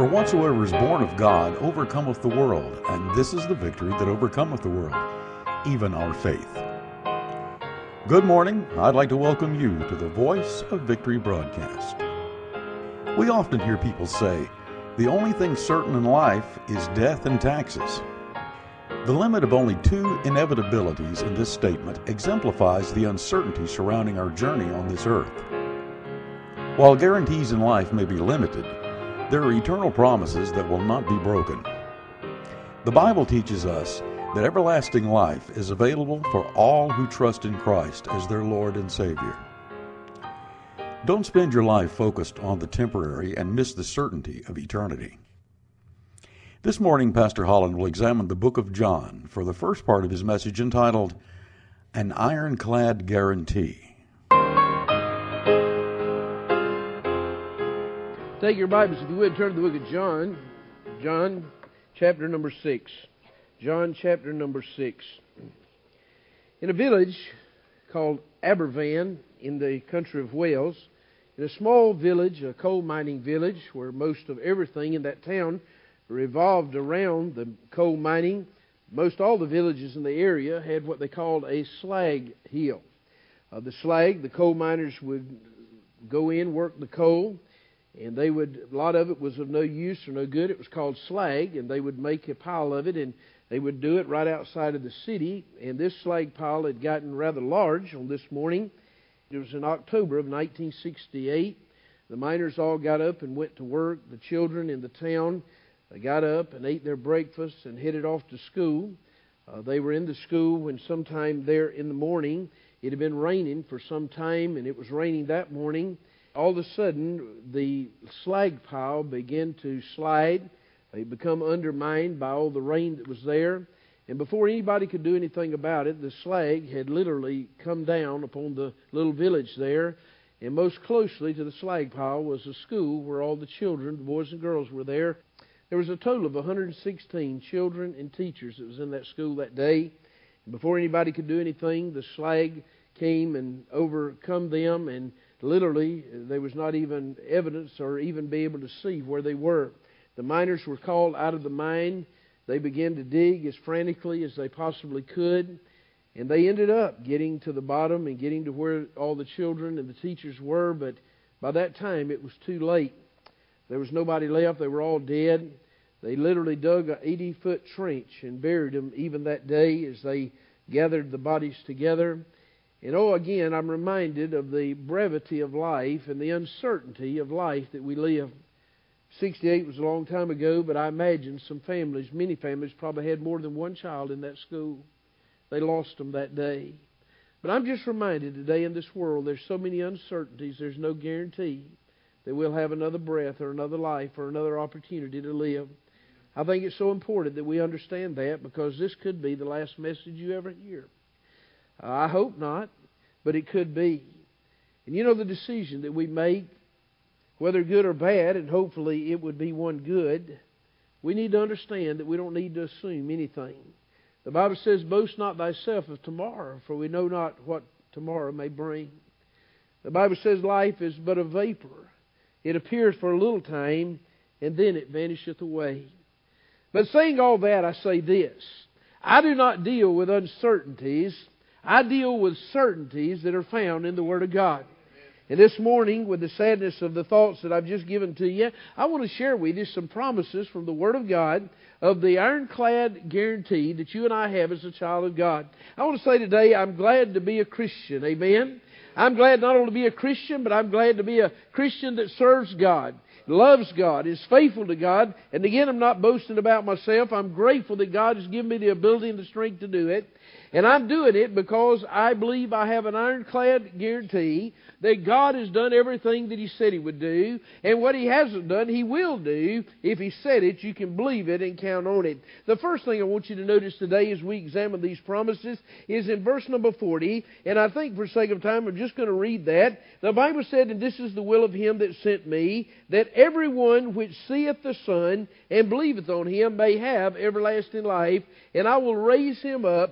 whatsoever is born of God overcometh the world, and this is the victory that overcometh the world, even our faith. Good morning. I'd like to welcome you to the Voice of Victory broadcast. We often hear people say, the only thing certain in life is death and taxes. The limit of only two inevitabilities in this statement exemplifies the uncertainty surrounding our journey on this earth. While guarantees in life may be limited, there are eternal promises that will not be broken. The Bible teaches us that everlasting life is available for all who trust in Christ as their Lord and Savior. Don't spend your life focused on the temporary and miss the certainty of eternity. This morning, Pastor Holland will examine the book of John for the first part of his message entitled, An Ironclad Guarantee. Take your Bibles, if you would, turn to the book of John. John, chapter number 6. John, chapter number 6. In a village called Aberfan in the country of Wales, in a small village, a coal mining village, where most of everything in that town revolved around the coal mining, most all the villages in the area had what they called a slag hill. The coal miners would go in, work the coal, and a lot of it was of no use or no good. It was called slag, and they would make a pile of it, and they would do it right outside of the city. And this slag pile had gotten rather large on this morning. It was in October of 1968. The miners all got up and went to work. The children in the town, they got up and ate their breakfast and headed off to school. They were in the school when sometime there in the morning, it had been raining for some time, and it was raining that morning. All of a sudden, the slag pile began to slide. It become undermined by all the rain that was there. And before anybody could do anything about it, the slag had literally come down upon the little village there. And most closely to the slag pile was a school where all the children, the boys and girls, were there. There was a total of 116 children and teachers that was in that school that day. And before anybody could do anything, the slag came and overcome them, and literally there was not even evidence or even be able to see where they were. The miners were called out of the mine. They began to dig as frantically as they possibly could, and they ended up getting to the bottom and getting to where all the children and the teachers were, but by that time it was too late. There was nobody left. They were all dead. They literally dug an 80-foot trench and buried them even that day as they gathered the bodies together. And again, I'm reminded of the brevity of life and the uncertainty of life that we live. 68 was a long time ago, but I imagine many families probably had more than one child in that school. They lost them that day. But I'm just reminded today in this world there's so many uncertainties, there's no guarantee that we'll have another breath or another life or another opportunity to live. I think it's so important that we understand that, because this could be the last message you ever hear. I hope not, but it could be. And you know, the decision that we make, whether good or bad, and hopefully it would be one good, we need to understand that we don't need to assume anything. The Bible says, boast not thyself of tomorrow, for we know not what tomorrow may bring. The Bible says life is but a vapor. It appears for a little time, and then it vanisheth away. But saying all that, I say this. I do not deal with uncertainties. I deal with certainties that are found in the Word of God. And this morning, with the sadness of the thoughts that I've just given to you, I want to share with you some promises from the Word of God of the ironclad guarantee that you and I have as a child of God. I want to say today, I'm glad to be a Christian. Amen? I'm glad not only to be a Christian, but I'm glad to be a Christian that serves God, loves God, is faithful to God. And again, I'm not boasting about myself. I'm grateful that God has given me the ability and the strength to do it. And I'm doing it because I believe I have an ironclad guarantee that God has done everything that He said He would do. And what He hasn't done, He will do. If He said it, you can believe it and count on it. The first thing I want you to notice today as we examine these promises is in verse number 40. And I think for sake of time, I'm just going to read that. The Bible said, and this is the will of Him that sent me, that everyone which seeth the Son and believeth on Him may have everlasting life, and I will raise him up in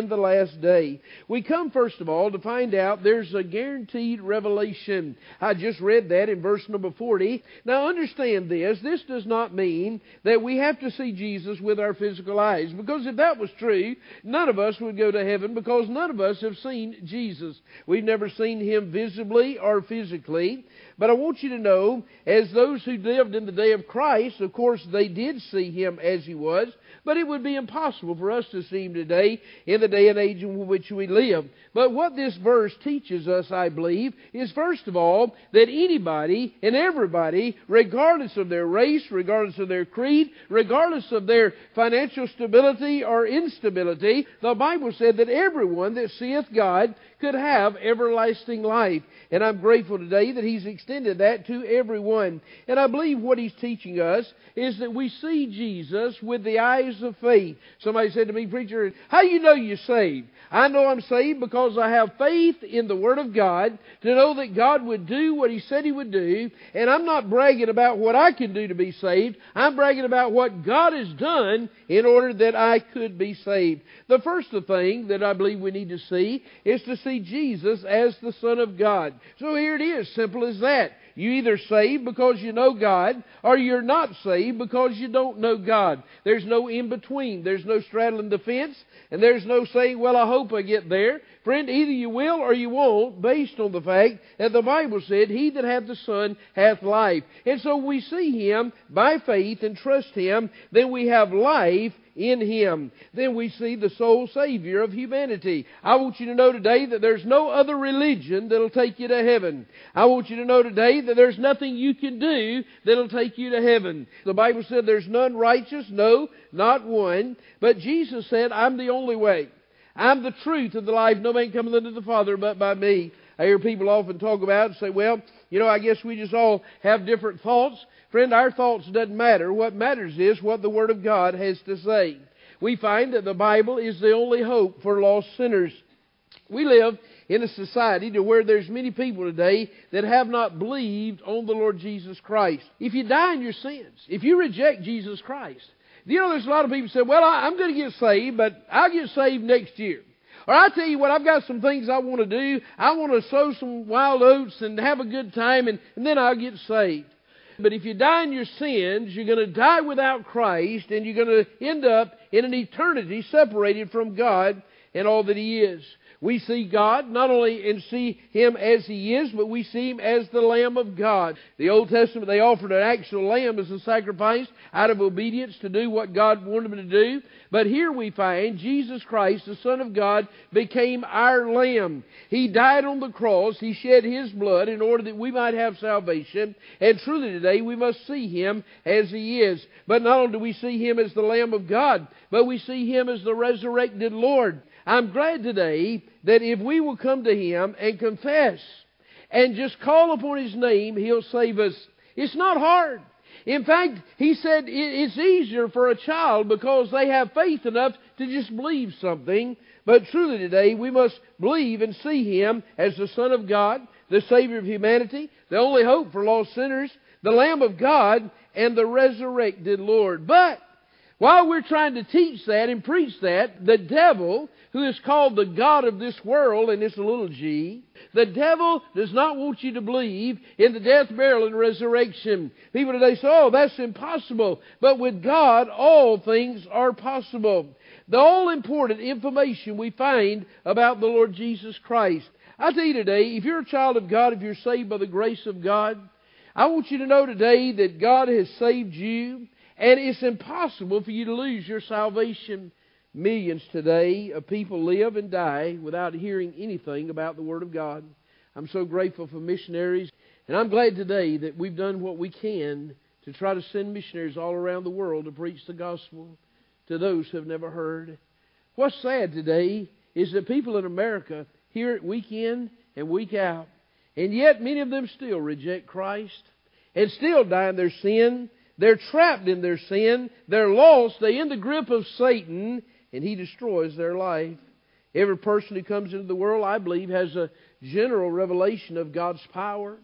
in the last day. We come, first of all, to find out there's a guaranteed revelation. I just read that in verse number 40. Now understand this. This does not mean that we have to see Jesus with our physical eyes. Because if that was true, none of us would go to heaven, because none of us have seen Jesus. We've never seen Him visibly or physically. But I want you to know, as those who lived in the day of Christ, of course they did see Him as He was, but it would be impossible for us to see Him today in the day and age in which we live. But what this verse teaches us, I believe, is first of all, that anybody and everybody, regardless of their race, regardless of their creed, regardless of their financial stability or instability, the Bible said that everyone that seeth God could have everlasting life. And I'm grateful today that He's extended that to everyone. And I believe what He's teaching us is that we see Jesus with the eyes of faith. Somebody said to me, "Preacher, how do you know you're saved?" I know I'm saved because I have faith in the Word of God to know that God would do what He said He would do. And I'm not bragging about what I can do to be saved. I'm bragging about what God has done in order that I could be saved. The first thing that I believe we need to see is to see Jesus as the Son of God. So here it is, simple as that. You either saved because you know God, or you're not saved because you don't know God. There's no in-between. There's no straddling the fence, and there's no saying, "Well, I hope I get there." Friend, either you will or you won't, based on the fact that the Bible said, "He that hath the Son hath life." And so we see Him by faith and trust Him, then we have life in Him. Then we see the sole Savior of humanity. I want you to know today that there's no other religion that'll take you to heaven. I want you to know today that there's nothing you can do that'll take you to heaven. The Bible said there's none righteous, no, not one. But Jesus said, "I'm the only way. I'm the truth and the life. No man cometh unto the Father but by me." I hear people often talk about it and say, "Well, I guess we just all have different thoughts." Friend, our thoughts doesn't matter. What matters is what the Word of God has to say. We find that the Bible is the only hope for lost sinners. We live in a society to where there's many people today that have not believed on the Lord Jesus Christ. If you die in your sins, if you reject Jesus Christ, there's a lot of people say, "Well, I'm going to get saved, but I'll get saved next year." Or I tell you what, I've got some things I want to do. I want to sow some wild oats and have a good time, and then I'll get saved. But if you die in your sins, you're going to die without Christ, and you're going to end up in an eternity separated from God and all that He is. We see God not only and see Him as He is, but we see Him as the Lamb of God. The Old Testament, they offered an actual lamb as a sacrifice out of obedience to do what God wanted them to do. But here we find Jesus Christ, the Son of God, became our lamb. He died on the cross. He shed His blood in order that we might have salvation. And truly today we must see Him as He is. But not only do we see Him as the Lamb of God, but we see Him as the resurrected Lord. I'm glad today that if we will come to Him and confess and just call upon His name, He'll save us. It's not hard. In fact, He said it's easier for a child because they have faith enough to just believe something. But truly today, we must believe and see Him as the Son of God, the Savior of humanity, the only hope for lost sinners, the Lamb of God, and the resurrected Lord. But while we're trying to teach that and preach that, the devil, who is called the God of this world, and it's a little g, the devil does not want you to believe in the death, burial, and resurrection. People today say, "Oh, that's impossible." But with God, all things are possible. The all-important information we find about the Lord Jesus Christ. I tell you today, if you're a child of God, if you're saved by the grace of God, I want you to know today that God has saved you. And it's impossible for you to lose your salvation. Millions today of people live and die without hearing anything about the Word of God. I'm so grateful for missionaries. And I'm glad today that we've done what we can to try to send missionaries all around the world to preach the gospel to those who have never heard. What's sad today is that people in America hear it week in and week out. And yet many of them still reject Christ and still die in their sin. They're trapped in their sin. They're lost. They're in the grip of Satan, and he destroys their life. Every person who comes into the world, I believe, has a general revelation of God's power.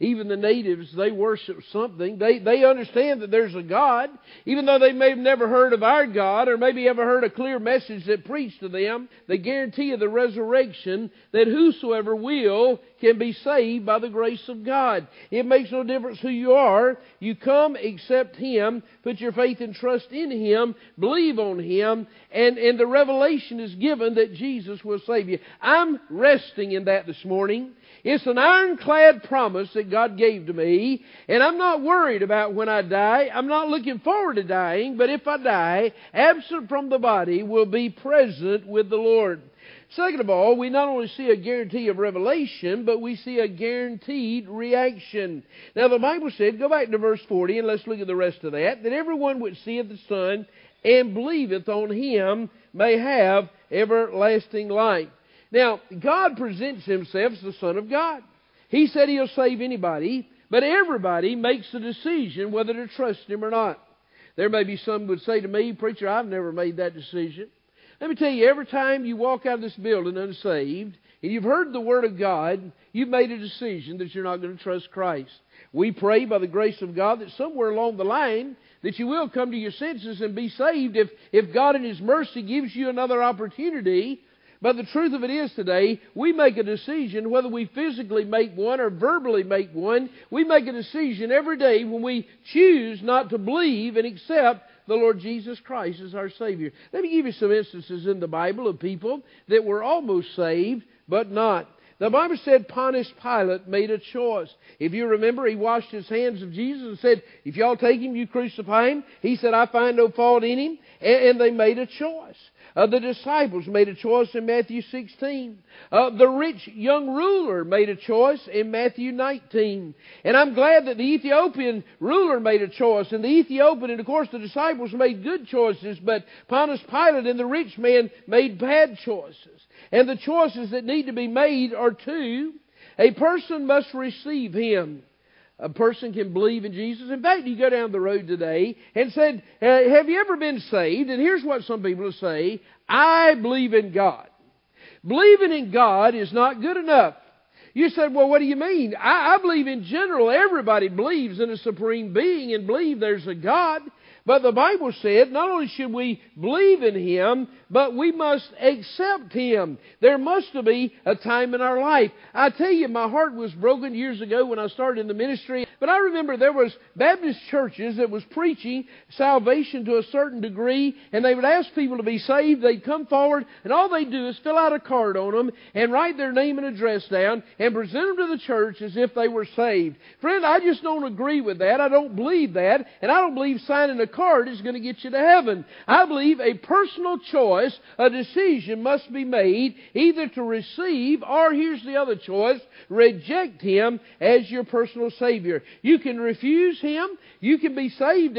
Even the natives, they worship something. They understand that there's a God, even though they may have never heard of our God or maybe ever heard a clear message that preached to them the guarantee of the resurrection, that whosoever will can be saved by the grace of God. It makes no difference who you are. You come, accept Him, put your faith and trust in Him, believe on Him, and the revelation is given that Jesus will save you. I'm resting in that this morning. It's an ironclad promise that God gave to me, and I'm not worried about when I die. I'm not looking forward to dying, but if I die, absent from the body, will be present with the Lord. Second of all, we not only see a guarantee of revelation, but we see a guaranteed reaction. Now the Bible said, go back to verse 40 and let's look at the rest of that everyone which seeth the Son and believeth on Him may have everlasting life. Now, God presents Himself as the Son of God. He said He'll save anybody, but everybody makes the decision whether to trust Him or not. There may be some who would say to me, preacher, I've never made that decision. Let me tell you, every time you walk out of this building unsaved, and you've heard the Word of God, you've made a decision that you're not going to trust Christ. We pray by the grace of God that somewhere along the line that you will come to your senses and be saved if God in His mercy gives you another opportunity. But the truth of it is today, we make a decision whether we physically make one or verbally make one. We make a decision every day when we choose not to believe and accept the Lord Jesus Christ as our Savior. Let me give you some instances in the Bible of people that were almost saved, but not. The Bible said Pontius Pilate made a choice. If you remember, he washed his hands of Jesus and said, if y'all take Him, you crucify Him. He said, I find no fault in Him. And they made a choice. The disciples made a choice in Matthew 16. The rich young ruler made a choice in Matthew 19. And I'm glad that the Ethiopian ruler made a choice. And the Ethiopian, and of course the disciples made good choices. But Pontius Pilate and the rich man made bad choices. And the choices that need to be made are two. A person must receive Him. A person can believe in Jesus. In fact, you go down the road today and said, have you ever been saved? And here's what some people will say, I believe in God. Believing in God is not good enough. You said, well, what do you mean? I believe in general everybody believes in a supreme being and believe there's a God. But the Bible said not only should we believe in Him, but we must accept Him. There must be a time in our life. I tell you, my heart was broken years ago when I started in the ministry. But I remember there was Baptist churches that was preaching salvation to a certain degree, and they would ask people to be saved. They'd come forward, and all they'd do is fill out a card on them and write their name and address down and present them to the church as if they were saved. Friend, I just don't agree with that. I don't believe that, and I don't believe signing a card is going to get you to heaven. I believe a personal choice, a decision must be made either to receive or, here's the other choice, reject Him as your personal Savior. You can refuse Him. You can be saved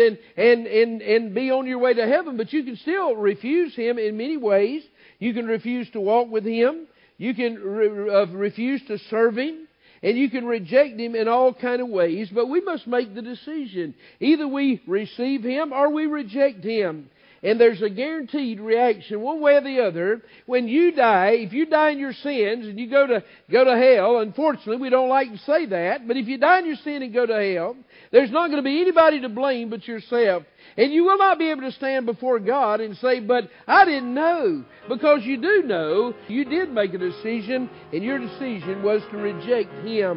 and be on your way to heaven, but you can still refuse Him in many ways. You can refuse to walk with Him. You can refuse to serve Him. And you can reject Him in all kind of ways, but we must make the decision. Either we receive Him or we reject Him. And there's a guaranteed reaction one way or the other. When you die, if you die in your sins and you go to hell, unfortunately we don't like to say that, but if you die in your sin and go to hell, there's not going to be anybody to blame but yourself. And you will not be able to stand before God and say, but I didn't know. Because you do know, you did make a decision, and your decision was to reject Him.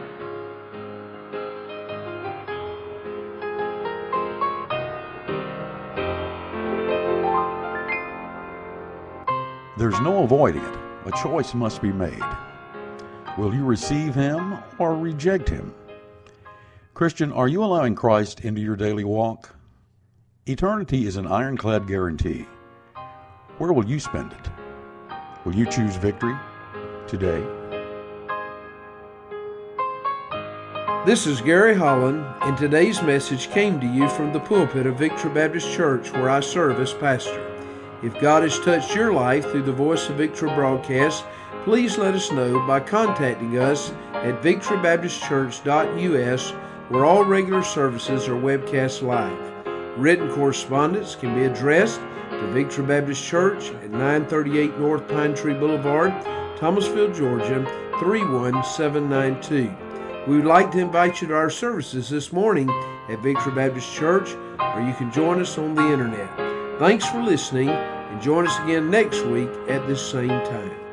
There's no avoiding it. A choice must be made. Will you receive Him or reject Him? Christian, are you allowing Christ into your daily walk? Eternity is an ironclad guarantee. Where will you spend it? Will you choose victory today? This is Gary Holland, and today's message came to you from the pulpit of Victory Baptist Church, where I serve as pastor. If God has touched your life through the Voice of Victory broadcast, please let us know by contacting us at victorybaptistchurch.us, where all regular services are webcast live. Written correspondence can be addressed to Victory Baptist Church at 938 North Pine Tree Boulevard, Thomasville, Georgia, 31792. We would like to invite you to our services this morning at Victory Baptist Church, or you can join us on the internet. Thanks for listening, and join us again next week at this same time.